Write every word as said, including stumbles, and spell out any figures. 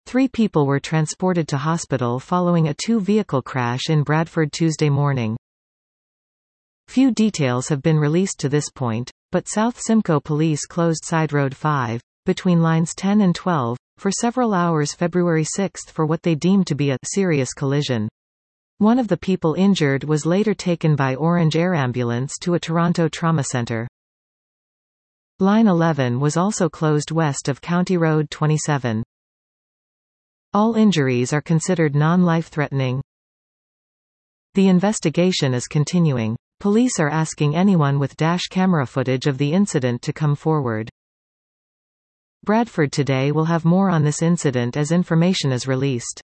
Three people were transported to hospital following a two-vehicle crash in Bradford Tuesday morning. Few details have been released to this point, but South Simcoe Police closed Side Road five, between lines ten and twelve, for several hours February sixth for what they deemed to be a serious collision. One of the people injured was later taken by Orange Air Ambulance to a Toronto trauma centre. Line eleven was also closed west of County Road twenty-seven. All injuries are considered non-life-threatening. The investigation is continuing. Police are asking anyone with dash camera footage of the incident to come forward. Bradford Today will have more on this incident as information is released.